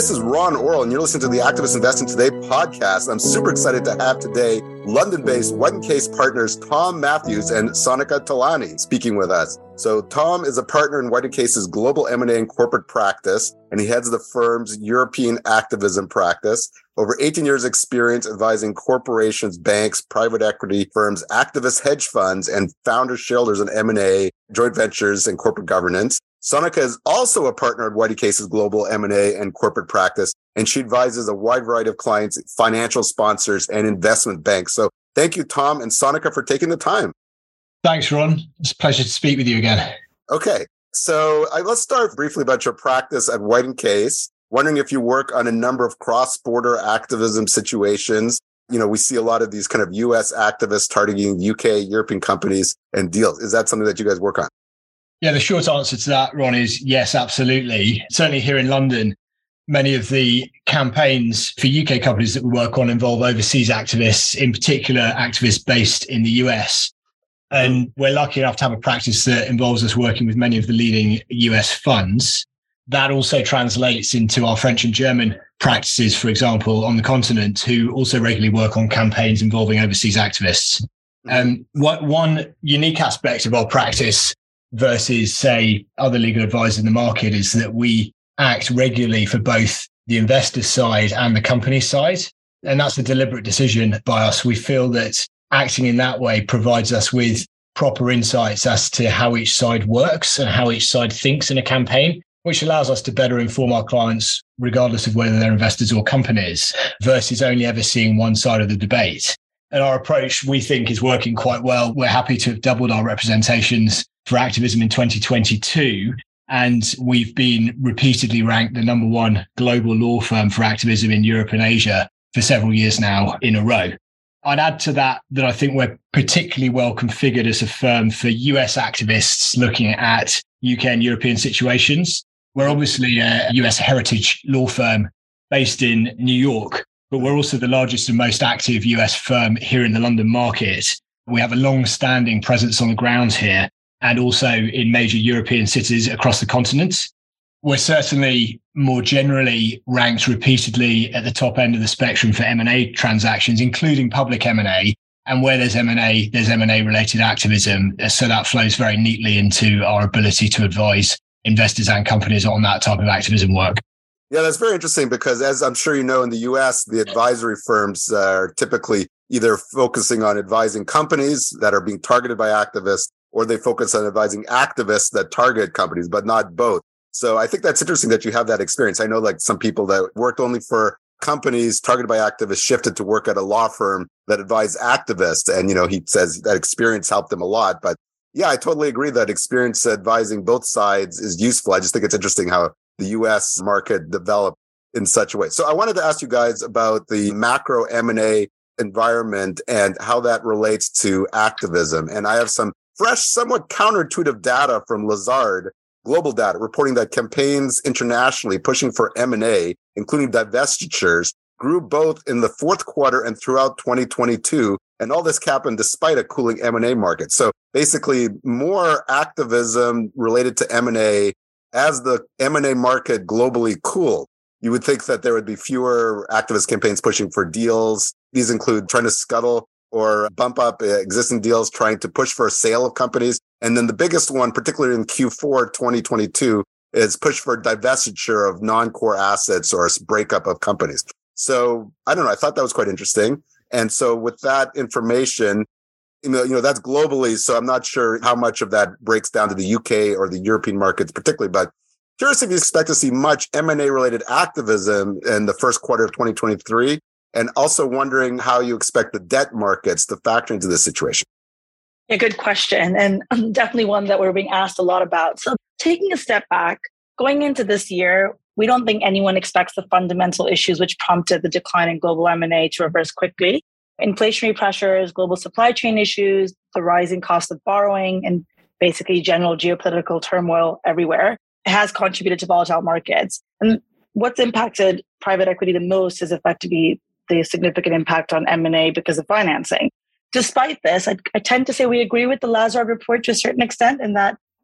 This is Ron Orl, and you're listening to the Activist Investing Today podcast. I'm super excited to have today London-based White & Case partners Tom Matthews and Sonika Talani speaking with us. So Tom is a partner in White & Case's global M&A and corporate practice, and he heads the firm's European activism practice. Over 18 years experience advising corporations, banks, private equity firms, activist hedge funds, and founder shareholders in M&A, joint ventures, and corporate governance. Sonika is also a partner at White & Case's global M&A and corporate practice, and she advises a wide variety of clients, financial sponsors, and investment banks. So thank you, Tom and Sonika, for taking the time. Thanks, Ron. It's a pleasure to speak with you again. Okay, so let's start briefly about your practice at White & Case. Wondering if you work on a number of cross-border activism situations. You know, we see a lot of these kind of U.S. activists targeting UK, European companies and deals. Is that something that you guys work on? Yeah, the short answer to that, Ron, is yes, absolutely. Certainly here in London, many of the campaigns for UK companies that we work on involve overseas activists, in particular activists based in the US. And we're lucky enough to have a practice that involves us working with many of the leading US funds. That also translates into our French and German practices, for example, on the continent, who also regularly work on campaigns involving overseas activists. One unique aspect of our practice versus, say, other legal advisors in the market is that we act regularly for both the investor side and the company side. And that's a deliberate decision by us. We feel that acting in that way provides us with proper insights as to how each side works and how each side thinks in a campaign, which allows us to better inform our clients, regardless of whether they're investors or companies, versus only ever seeing one side of the debate. And our approach, we think, is working quite well. We're happy to have doubled our representations for activism in 2022. And we've been repeatedly ranked the number one global law firm for activism in Europe and Asia for several years now in a row. I'd add to that I think we're particularly well configured as a firm for US activists looking at UK and European situations. We're obviously a US heritage law firm based in New York, but we're also the largest and most active US firm here in the London market. We have a long-standing presence on the ground here and also in major European cities across the continent. We're certainly more generally ranked repeatedly at the top end of the spectrum for M&A transactions, including public M&A. And where there's M&A, there's M&A related activism. So that flows very neatly into our ability to advise investors and companies on that type of activism work. Yeah, that's very interesting because, as I'm sure you know, in the US, the advisory firms are typically either focusing on advising companies that are being targeted by activists, or they focus on advising activists that target companies, but not both. So I think that's interesting that you have that experience. I know like some people that worked only for companies targeted by activists shifted to work at a law firm that advised activists. And, you know, he says that experience helped him a lot. But yeah, I totally agree that experience advising both sides is useful. I just think it's interesting how the US market developed in such a way. So I wanted to ask you guys about the macro M&A environment and how that relates to activism. And I have some fresh, somewhat counterintuitive data from Lazard Global Data reporting that campaigns internationally pushing for M&A, including divestitures, grew both in the fourth quarter and throughout 2022. And all this happened despite a cooling M&A market. So basically more activism related to M&A as the M&A market globally cooled. You would think that there would be fewer activist campaigns pushing for deals. These include trying to scuttle or bump up existing deals, trying to push for a sale of companies. And then the biggest one, particularly in Q4 2022, is push for divestiture of non-core assets or breakup of companies. So I don't know. I thought that was quite interesting. And so with that information, you know, that's globally. So I'm not sure how much of that breaks down to the UK or the European markets particularly, but curious if you expect to see much M&A related activism in the first quarter of 2023. And also wondering how you expect the debt markets to factor into this situation. Yeah, good question. And definitely one that we're being asked a lot about. So taking a step back, going into this year, we don't think anyone expects the fundamental issues which prompted the decline in global M&A to reverse quickly. Inflationary pressures, global supply chain issues, the rising cost of borrowing, and basically general geopolitical turmoil everywhere has contributed to volatile markets. And what's impacted private equity the most is effectively the significant impact on M&A because of financing. Despite this, I tend to say we agree with the Lazard report to a certain extent in that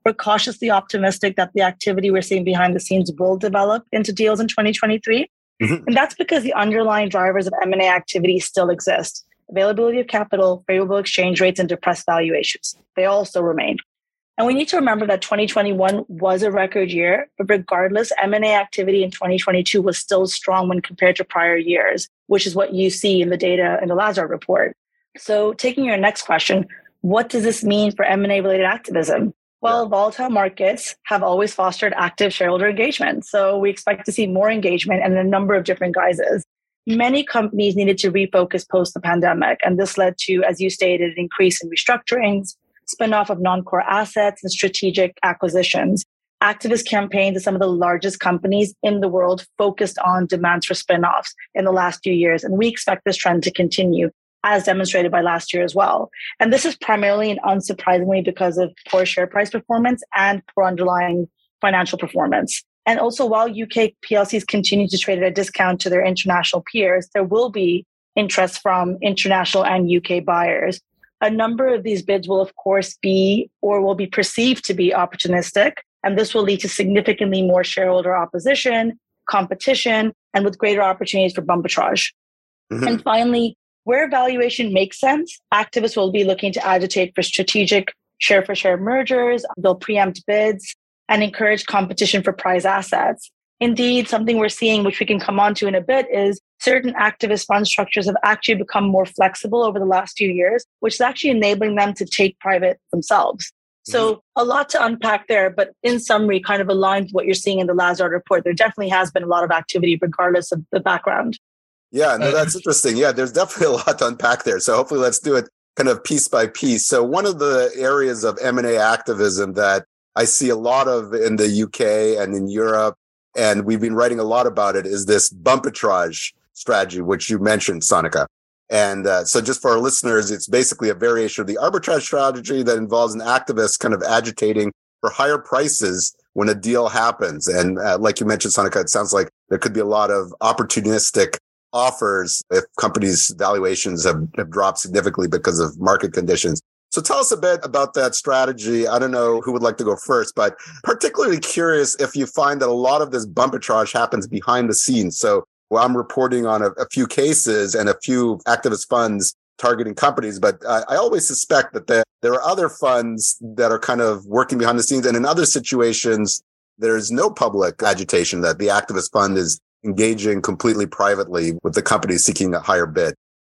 we're cautiously optimistic that the activity we're seeing behind the scenes will develop into deals in 2023. And that's because the underlying drivers of M&A activity still exist. Availability of capital, favorable exchange rates, and depressed valuations. They also remain. And we need to remember that 2021 was a record year, but regardless, M&A activity in 2022 was still strong when compared to prior years, which is what you see in the data in the Lazard report. So taking your next question, what does this mean for M&A related activism? Well, volatile markets have always fostered active shareholder engagement. So we expect to see more engagement and a number of different guises. Many companies needed to refocus post the pandemic, and this led to, as you stated, an increase in restructurings, spin-off of non-core assets, and strategic acquisitions. Activist campaigns of some of the largest companies in the world focused on demands for spin-offs in the last few years, and we expect this trend to continue, as demonstrated by last year as well. And this is primarily and unsurprisingly because of poor share price performance and poor underlying financial performance. And also, while UK PLCs continue to trade at a discount to their international peers, there will be interest from international and UK buyers. A number of these bids will, of course, be or will be perceived to be opportunistic, and this will lead to significantly more shareholder opposition, competition, and with greater opportunities for arbitrage. And finally, where valuation makes sense, activists will be looking to agitate for strategic share-for-share mergers. They'll preempt bids and encourage competition for prize assets. Indeed, something we're seeing, which we can come on to in a bit, is certain activist fund structures have actually become more flexible over the last few years, which is actually enabling them to take private themselves. So a lot to unpack there, but in summary, kind of aligned with what you're seeing in the Lazard report. There definitely has been a lot of activity regardless of the background. Yeah, no, that's interesting. Yeah, there's definitely a lot to unpack there. So hopefully let's do it kind of piece by piece. So one of the areas of M&A activism that I see a lot of in the UK and in Europe, and we've been writing a lot about it, is this bumpitrage strategy, which you mentioned, Sonika. And so just for our listeners, it's basically a variation of the arbitrage strategy that involves an activist kind of agitating for higher prices when a deal happens. And like you mentioned, Sonika, it sounds like there could be a lot of opportunistic offers if companies' valuations have dropped significantly because of market conditions. So tell us a bit about that strategy. I don't know who would like to go first, but particularly curious if you find that a lot of this bumpitrage happens behind the scenes. So I'm reporting on a few cases and a few activist funds targeting companies, but I always suspect that there are other funds that are kind of working behind the scenes. And in other situations, there's no public agitation, that the activist fund is engaging completely privately with the company seeking a higher bid.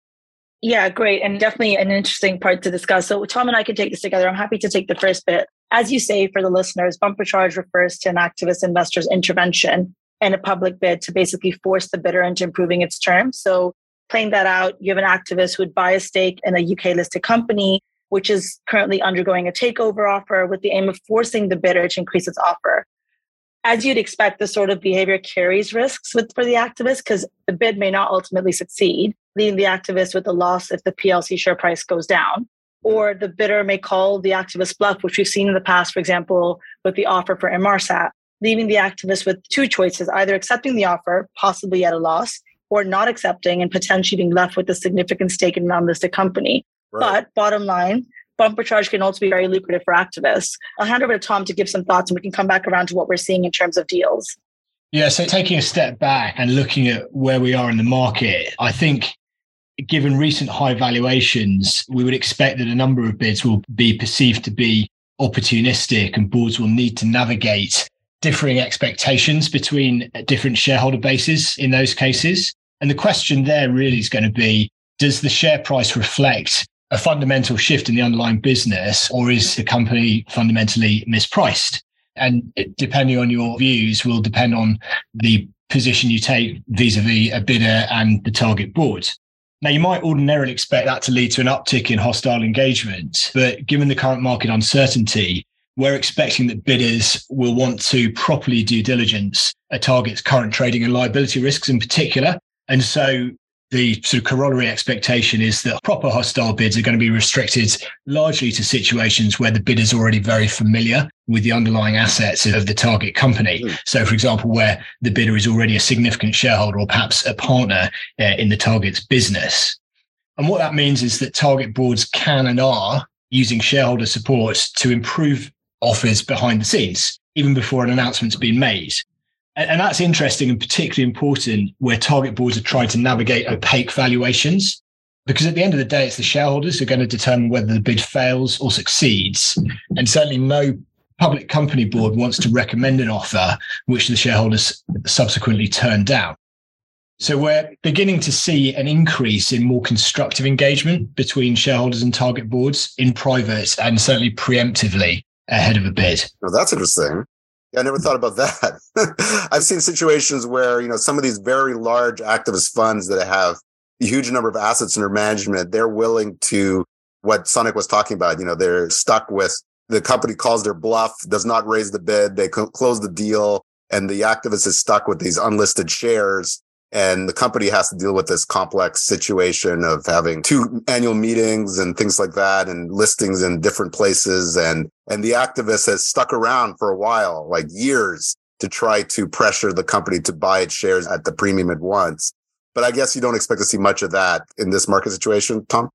Yeah, great. And definitely an interesting part to discuss. So Tom and I can take this together. I'm happy to take the first bit. As you say, for the listeners, bumpitrage refers to an activist investor's intervention in a public bid to basically force the bidder into improving its terms. So playing that out, you have an activist who would buy a stake in a UK listed company, which is currently undergoing a takeover offer with the aim of forcing the bidder to increase its offer. As you'd expect, this sort of behavior carries risks for the activist because the bid may not ultimately succeed, leaving the activist with a loss if the PLC share price goes down. Or the bidder may call the activist bluff, which we've seen in the past, for example, with the offer for Inmarsat, leaving the activist with two choices, either accepting the offer, possibly at a loss, or not accepting and potentially being left with a significant stake in an unlisted company. Right. But bottom line, bumpitrage can also be very lucrative for activists. I'll hand over to Tom to give some thoughts, and we can come back around to what we're seeing in terms of deals. Yeah, so taking a step back and looking at where we are in the market, I think given recent high valuations, we would expect that a number of bids will be perceived to be opportunistic, and boards will need to navigate differing expectations between different shareholder bases in those cases. And the question there really is going to be, does the share price reflect a fundamental shift in the underlying business, or is the company fundamentally mispriced? And depending on your views will depend on the position you take vis-a-vis a bidder and the target board. Now, you might ordinarily expect that to lead to an uptick in hostile engagement, but given the current market uncertainty, we're expecting that bidders will want to properly due diligence a target's current trading and liability risks in particular. And so the sort of corollary expectation is that proper hostile bids are going to be restricted largely to situations where the bidder is already very familiar with the underlying assets of the target company. So, for example, where the bidder is already a significant shareholder or perhaps a partner in the target's business. And what that means is that target boards can and are using shareholder support to improve offers behind the scenes, even before an announcement's been made. And that's interesting and particularly important where target boards are trying to navigate opaque valuations, because at the end of the day, it's the shareholders who are going to determine whether the bid fails or succeeds. And certainly no public company board wants to recommend an offer which the shareholders subsequently turn down. So we're beginning to see an increase in more constructive engagement between shareholders and target boards in private and certainly preemptively ahead of a bid. Well, that's interesting. Yeah, I never thought about that. I've seen situations where, some of these very large activist funds that have a huge number of assets under management, they're willing to, what Sonik was talking about, they're stuck with the company calls their bluff, does not raise the bid, they close the deal, and the activist is stuck with these unlisted shares. And the company has to deal with this complex situation of having 2 annual meetings and things like that and listings in different places. And the activist has stuck around for a while, like years, to try to pressure the company to buy its shares at the premium it wants. But I guess you don't expect to see much of that in this market situation, Tom?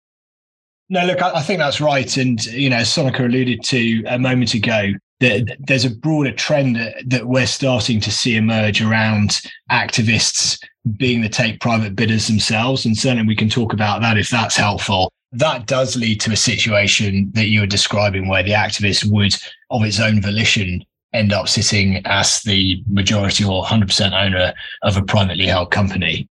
No, look, I think that's right. And, as Sonika alluded to a moment ago, there's a broader trend that we're starting to see emerge around activists being the take private bidders themselves. And certainly we can talk about that if that's helpful. That does lead to a situation that you were describing where the activist would, of its own volition, end up sitting as the majority or 100% owner of a privately held company.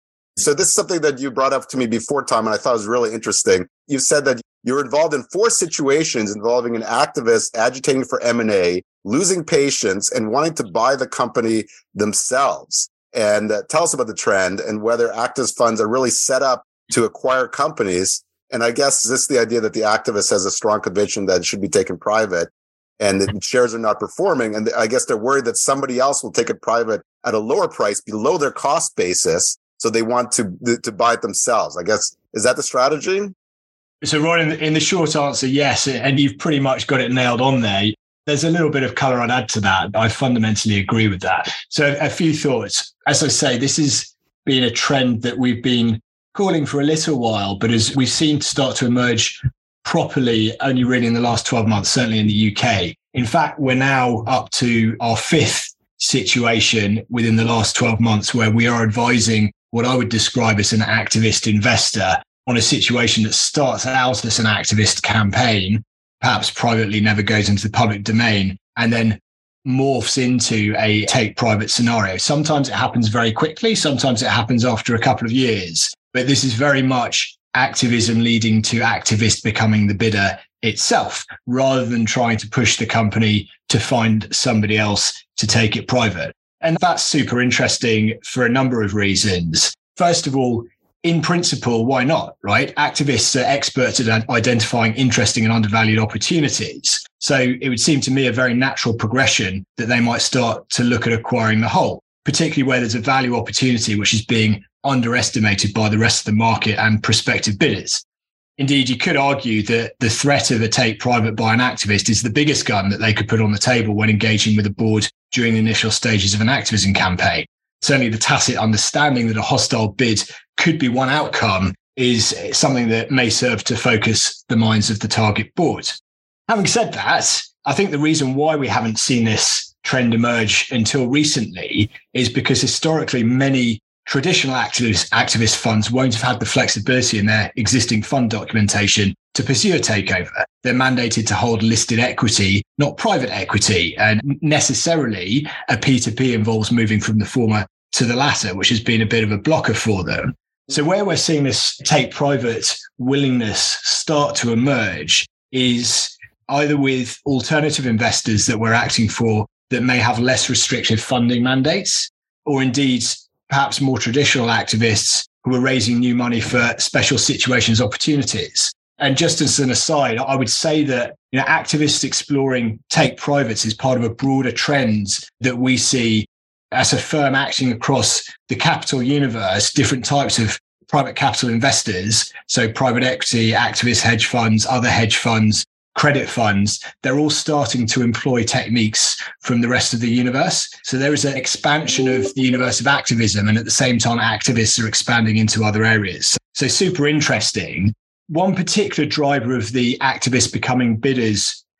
So this is something that you brought up to me before, Tom, and I thought was really interesting. You said that you're involved in 4 situations involving an activist agitating for M&A, losing patience, and wanting to buy the company themselves. And tell us about the trend and whether activist funds are really set up to acquire companies. And I guess this is the idea that the activist has a strong conviction that it should be taken private and the shares are not performing. And I guess they're worried that somebody else will take it private at a lower price below their cost basis. So they want to buy it themselves. I guess, is that the strategy? So, Ron, in the short answer, yes. And you've pretty much got it nailed on there. There's a little bit of color I'd add to that. I fundamentally agree with that. So a few thoughts. As I say, this has been a trend that we've been calling for a little while, but as we've seen start to emerge properly only really in the last 12 months, certainly in the UK. In fact, we're now up to our 5th situation within the last 12 months where we are advising what I would describe as an activist investor on a situation that starts out as an activist campaign, perhaps privately never goes into the public domain, and then morphs into a take private scenario. Sometimes it happens very quickly. Sometimes it happens after a couple of years. But this is very much activism leading to activist becoming the bidder itself, rather than trying to push the company to find somebody else to take it private. And that's super interesting for a number of reasons. First of all, in principle, why not, right? Activists are experts at identifying interesting and undervalued opportunities. So it would seem to me a very natural progression that they might start to look at acquiring the whole, particularly where there's a value opportunity which is being underestimated by the rest of the market and prospective bidders. Indeed, you could argue that the threat of a take private by an activist is the biggest gun that they could put on the table when engaging with a board during the initial stages of an activism campaign. Certainly the tacit understanding that a hostile bid could be one outcome is something that may serve to focus the minds of the target board. Having said that, I think the reason why we haven't seen this trend emerge until recently is because historically many traditional activist funds won't have had the flexibility in their existing fund documentation to pursue a takeover. They're mandated to hold listed equity, not private equity. And necessarily a P2P involves moving from the former to the latter, which has been a bit of a blocker for them. So where we're seeing this take private willingness start to emerge is either with alternative investors that we're acting for that may have less restrictive funding mandates, or indeed perhaps more traditional activists who are raising new money for special situations opportunities. And just as an aside, I would say that activists exploring take privates is part of a broader trend that we see as a firm acting across the capital universe, different types of private capital investors. So private equity, activist hedge funds, other hedge funds, credit funds, they're all starting to employ techniques from the rest of the universe. So there is an expansion of the universe of activism, and at the same time, activists are expanding into other areas. So super interesting. One particular driver of the activists becoming bidders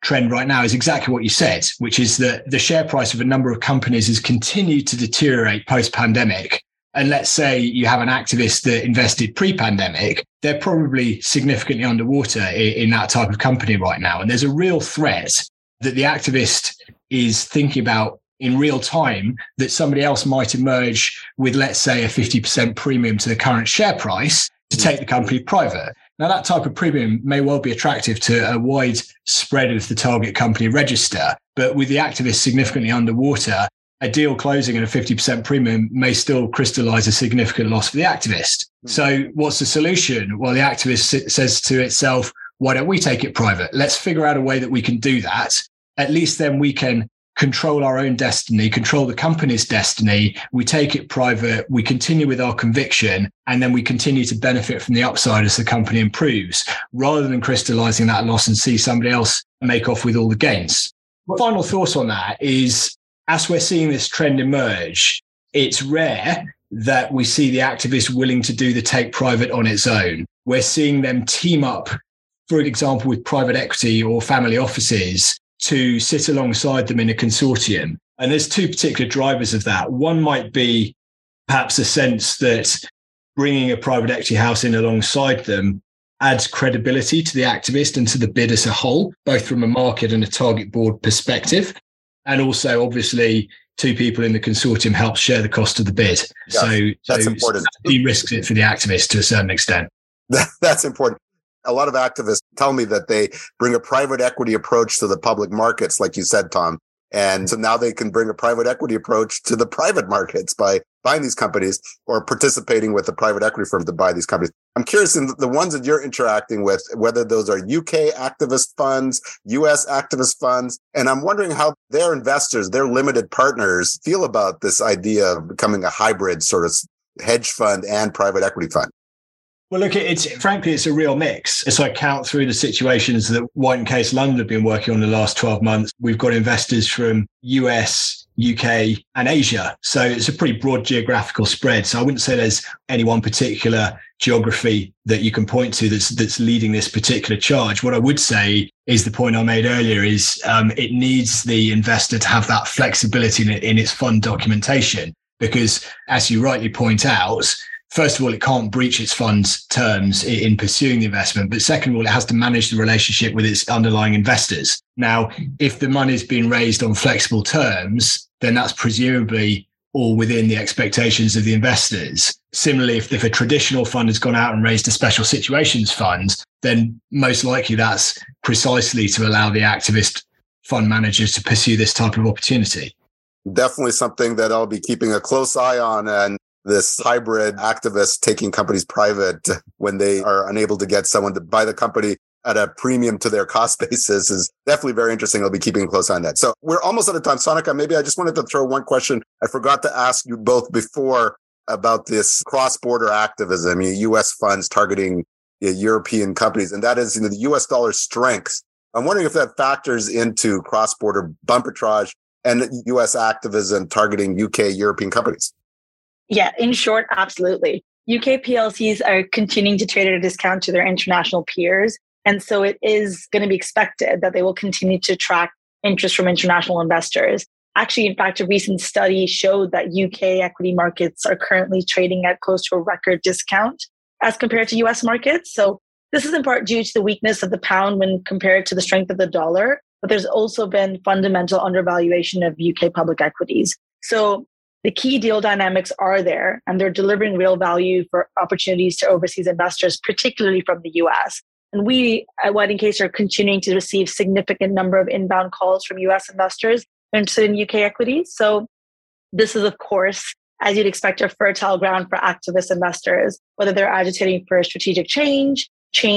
trend right now is exactly what you said, which is that the share price of a number of companies has continued to deteriorate post-pandemic. And let's say you have an activist that invested pre-pandemic, they're probably significantly underwater in that type of company right now. And there's a real threat that the activist is thinking about in real time that somebody else might emerge with, let's say, a 50% premium to the current share price to take the company private. Now, that type of premium may well be attractive to a wide spread of the target company register, but with the activist significantly underwater, a deal closing at a 50% premium may still crystallize a significant loss for the activist. So what's the solution? Well, the activist says to itself, why don't we take it private? Let's figure out a way that we can do that. At least then we can control our own destiny, control the company's destiny. We take it private, we continue with our conviction, and then we continue to benefit from the upside as the company improves, rather than crystallizing that loss and see somebody else make off with all the gains. My final thought on that is, as we're seeing this trend emerge, it's rare that we see the activist willing to do the take private on its own. We're seeing them team up, for example, with private equity or family offices to sit alongside them in a consortium. And there's two particular drivers of that. One might be perhaps a sense that bringing a private equity house in alongside them adds credibility to the activist and to the bid as a whole, both from a market and a target board perspective. And also, obviously, two people in the consortium help share the cost of the bid. Yes, that's important. De-risks it for the activist to a certain extent. That's important. A lot of activists tell me that they bring a private equity approach to the public markets, like you said, Tom. And so now they can bring a private equity approach to the private markets by buying these companies or participating with a private equity firm to buy these companies. I'm curious in the ones that you're interacting with, whether those are UK activist funds, US activist funds, and I'm wondering how their investors, their limited partners feel about this idea of becoming a hybrid sort of hedge fund and private equity fund. Well, look, frankly, it's a real mix. As I count through the situations that White & Case London have been working on the last 12 months, we've got investors from US, UK, and Asia. So it's a pretty broad geographical spread. So I wouldn't say there's any one particular geography that you can point to that's leading this particular charge. What I would say is the point I made earlier is it needs the investor to have that flexibility in its fund documentation, because as you rightly point out, first of all, it can't breach its fund's terms in pursuing the investment. But second of all, it has to manage the relationship with its underlying investors. Now, if the money's been raised on flexible terms, then that's presumably all within the expectations of the investors. Similarly, if a traditional fund has gone out and raised a special situations fund, then most likely that's precisely to allow the activist fund managers to pursue this type of opportunity. Definitely something that I'll be keeping a close eye on. And this hybrid activist taking companies private when they are unable to get someone to buy the company at a premium to their cost basis is definitely very interesting. I'll be keeping a close eye on that. So we're almost out of time. Sonika, maybe I just wanted to throw one question. I forgot to ask you both before about this cross-border activism, U.S. funds targeting European companies, and that is the U.S. dollar strength. I'm wondering if that factors into cross-border bumperage and U.S. activism targeting UK European companies. Yeah, in short, absolutely. UK PLCs are continuing to trade at a discount to their international peers. And so it is going to be expected that they will continue to attract interest from international investors. Actually, in fact, a recent study showed that UK equity markets are currently trading at close to a record discount as compared to US markets. So this is in part due to the weakness of the pound when compared to the strength of the dollar. But there's also been fundamental undervaluation of UK public equities. So the key deal dynamics are there, and they're delivering real value for opportunities to overseas investors, particularly from the US. And we at White & Case are continuing to receive significant number of inbound calls from US investors interested in UK equities. So this is, of course, as you'd expect, a fertile ground for activist investors, whether they're agitating for strategic change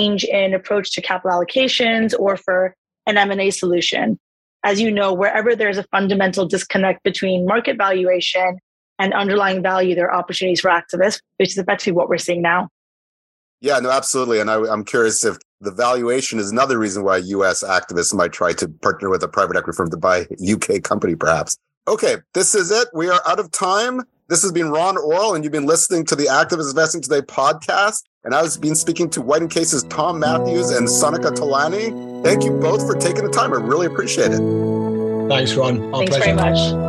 in approach to capital allocations, or for an M&A solution. As you know, wherever there's a fundamental disconnect between market valuation and underlying value, there are opportunities for activists, which is effectively what we're seeing now. Yeah, no, absolutely. And I'm curious if the valuation is another reason why U.S. activists might try to partner with a private equity firm to buy a UK company, perhaps. Okay, this is it. We are out of time. This has been Ron Orl, and you've been listening to the Activist Investing Today podcast. And I've been speaking to White & Case's Tom Matthews and Sonika Tolani. Thank you both for taking the time. I really appreciate it. Thanks, Ron. Thanks very much.